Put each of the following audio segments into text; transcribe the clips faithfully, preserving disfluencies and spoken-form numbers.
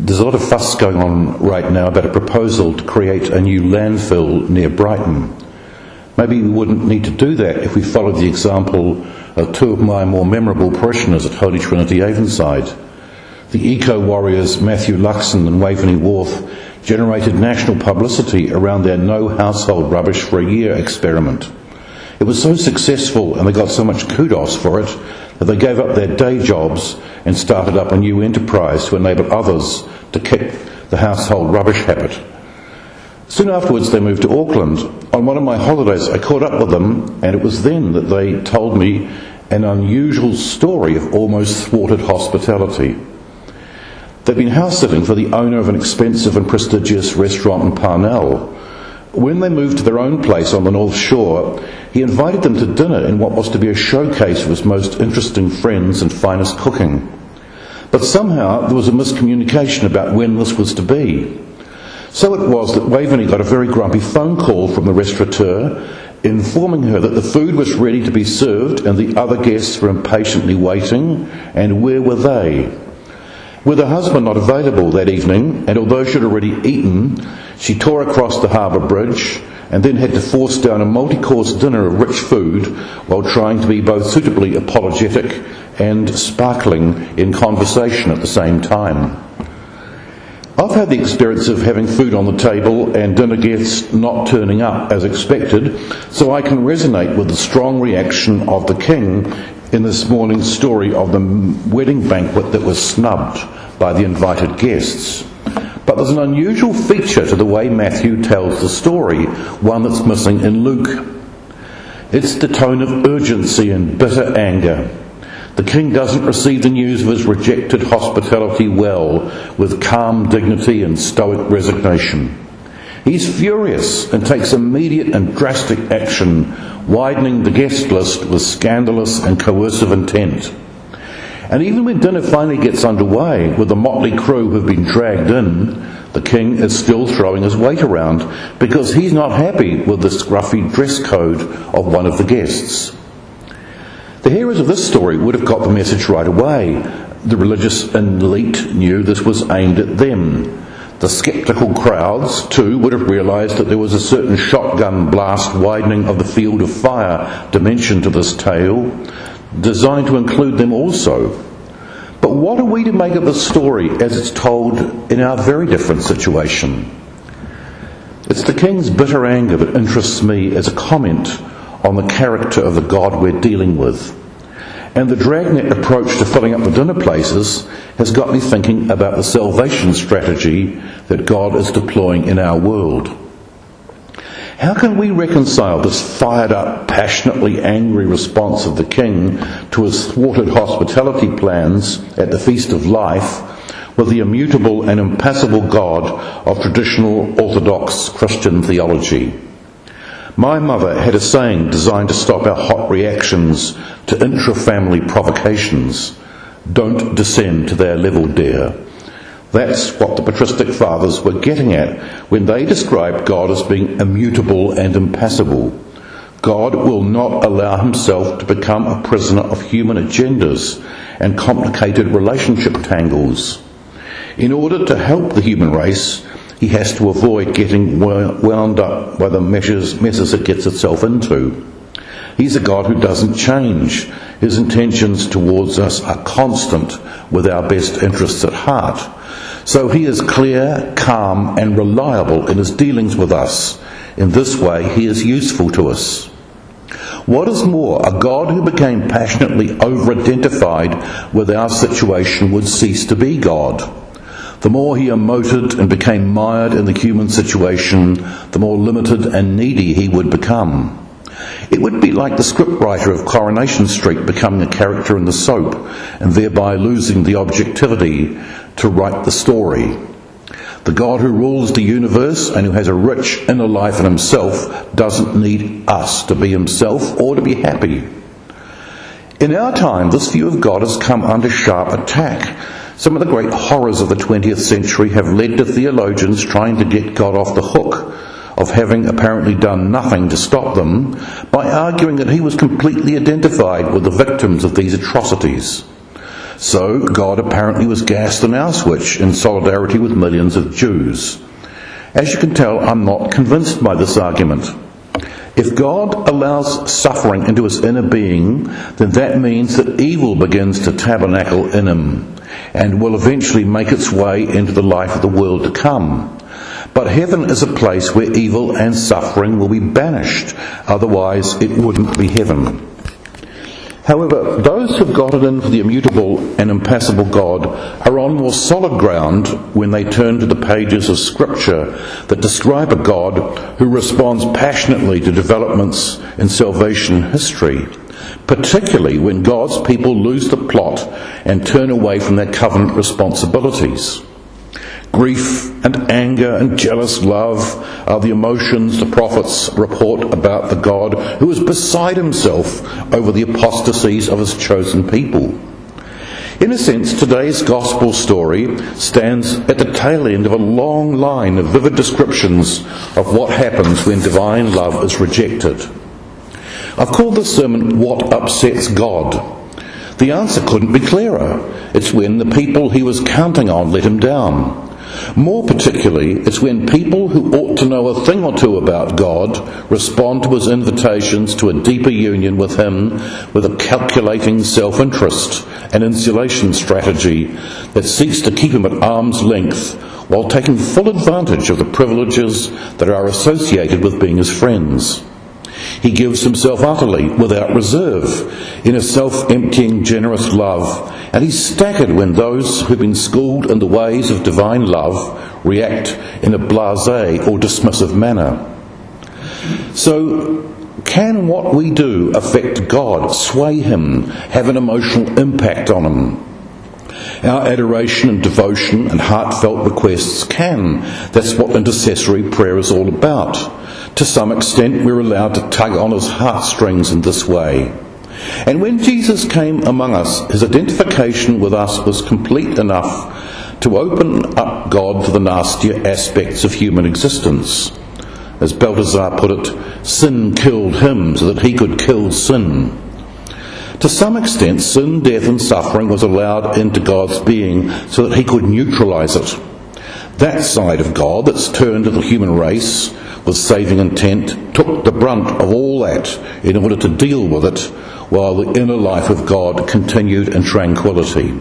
There's a lot of fuss going on right now about a proposal to create a new landfill near Brighton. Maybe we wouldn't need to do that if we followed the example of two of my more memorable parishioners at Holy Trinity Avonside. The eco-warriors Matthew Luxon and Waveney Wharf generated national publicity around their no household rubbish for a year experiment. It was so successful and they got so much kudos for it that they gave up their day jobs and started up a new enterprise to enable others to kick the household rubbish habit. Soon afterwards they moved to Auckland. On one of my holidays I caught up with them, and it was then that they told me an unusual story of almost thwarted hospitality. They'd been house sitting for the owner of an expensive and prestigious restaurant in Parnell. When they moved to their own place on the North Shore, he invited them to dinner in what was to be a showcase of his most interesting friends and finest cooking. But somehow there was a miscommunication about when this was to be. So it was that Waveney got a very grumpy phone call from the restaurateur informing her that the food was ready to be served and the other guests were impatiently waiting, and where were they? With her husband not available that evening, and although she'd already eaten, she tore across the harbour bridge and then had to force down a multi-course dinner of rich food while trying to be both suitably apologetic and sparkling in conversation at the same time. I've had the experience of having food on the table and dinner guests not turning up as expected, so I can resonate with the strong reaction of the king in this morning's story of the wedding banquet that was snubbed by the invited guests. But there's an unusual feature to the way Matthew tells the story, one that's missing in Luke. It's the tone of urgency and bitter anger. The king doesn't receive the news of his rejected hospitality well, with calm dignity and stoic resignation. He's furious and takes immediate and drastic action, widening the guest list with scandalous and coercive intent. And even when dinner finally gets underway, with the motley crew who've been dragged in, the king is still throwing his weight around because he's not happy with the scruffy dress code of one of the guests. The hearers of this story would have got the message right away. The religious elite knew this was aimed at them. The sceptical crowds, too, would have realised that there was a certain shotgun blast widening of the field of fire dimension to this tale, designed to include them also. But what are we to make of the story as it's told in our very different situation? It's the king's bitter anger that interests me as a comment on the character of the God we're dealing with. And the dragnet approach to filling up the dinner places has got me thinking about the salvation strategy that God is deploying in our world. How can we reconcile this fired up, passionately angry response of the king to his thwarted hospitality plans at the Feast of Life with the immutable and impassible God of traditional Orthodox Christian theology? My mother had a saying designed to stop our hot reactions to intra-family provocations. Don't descend to their level, dear. That's what the patristic fathers were getting at when they described God as being immutable and impassible. God will not allow himself to become a prisoner of human agendas and complicated relationship tangles. In order to help the human race, he has to avoid getting wound up by the messes, messes it gets itself into. He's a God who doesn't change. His intentions towards us are constant, with our best interests at heart. So he is clear, calm, and reliable in his dealings with us. In this way, he is useful to us. What is more, a God who became passionately over-identified with our situation would cease to be God. The more he emoted and became mired in the human situation, the more limited and needy he would become. It would be like the scriptwriter of Coronation Street becoming a character in the soap and thereby losing the objectivity to write the story. The God who rules the universe and who has a rich inner life in himself doesn't need us to be himself or to be happy. In our time, this view of God has come under sharp attack. Some of the great horrors of the twentieth century have led to theologians trying to get God off the hook of having apparently done nothing to stop them by arguing that he was completely identified with the victims of these atrocities. So God apparently was gassed in Auschwitz in solidarity with millions of Jews. As you can tell, I'm not convinced by this argument. If God allows suffering into his inner being, then that means that evil begins to tabernacle in him and will eventually make its way into the life of the world to come. But heaven is a place where evil and suffering will be banished, otherwise it wouldn't be heaven. However, those who've got it in for the immutable and impassible God are on more solid ground when they turn to the pages of Scripture that describe a God who responds passionately to developments in salvation history, particularly when God's people lose the plot and turn away from their covenant responsibilities. Grief and anger and jealous love are the emotions the prophets report about the God who is beside himself over the apostasies of his chosen people. In a sense, today's gospel story stands at the tail end of a long line of vivid descriptions of what happens when divine love is rejected. I've called this sermon, What Upsets God? The answer couldn't be clearer. It's when the people he was counting on let him down. More particularly, it's when people who ought to know a thing or two about God respond to his invitations to a deeper union with him with a calculating self-interest and insulation strategy that seeks to keep him at arm's length while taking full advantage of the privileges that are associated with being his friends. He gives himself utterly, without reserve, in a self-emptying, generous love, and he's staggered when those who've been schooled in the ways of divine love react in a blasé or dismissive manner. So, can what we do affect God, sway him, have an emotional impact on him? Our adoration and devotion and heartfelt requests can. That's what intercessory prayer is all about. To some extent, we're allowed to tug on his heartstrings in this way. And when Jesus came among us, his identification with us was complete enough to open up God to the nastier aspects of human existence. As Balthazar put it, sin killed him so that he could kill sin. To some extent, sin, death and suffering was allowed into God's being so that he could neutralise it. That side of God that's turned to the human race with saving intent took the brunt of all that in order to deal with it, while the inner life of God continued in tranquility.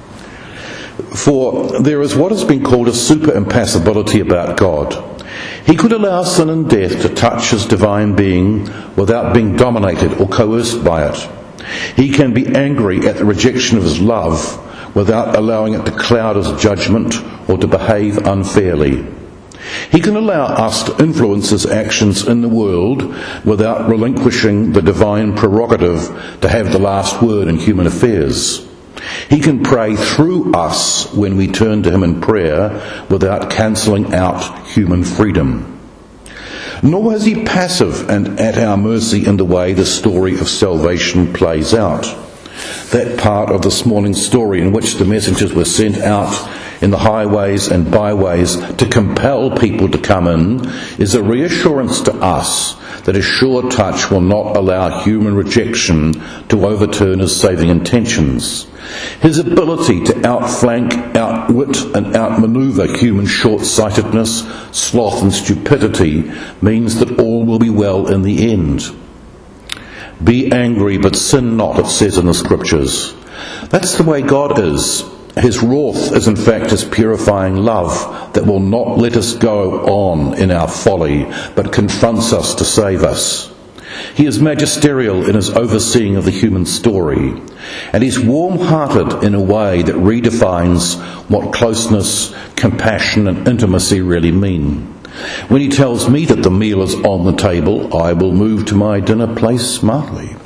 For there is what has been called a super impassibility about God. He could allow sin and death to touch his divine being without being dominated or coerced by it. He can be angry at the rejection of his love without allowing it to cloud his judgment or to behave unfairly. He can allow us to influence his actions in the world without relinquishing the divine prerogative to have the last word in human affairs. He can pray through us when we turn to him in prayer without cancelling out human freedom. Nor is he passive and at our mercy in the way the story of salvation plays out. That part of this morning's story in which the messengers were sent out in the highways and byways to compel people to come in is a reassurance to us that his sure touch will not allow human rejection to overturn his saving intentions. His ability to outflank, outwit and outmaneuver human short-sightedness, sloth and stupidity means that all will be well in the end. Be angry but sin not, it says in the Scriptures. That's the way God is. His wrath is in fact his purifying love that will not let us go on in our folly, but confronts us to save us. He is magisterial in his overseeing of the human story, and he's warm-hearted in a way that redefines what closeness, compassion and intimacy really mean. When he tells me that the meal is on the table, I will move to my dinner place smartly.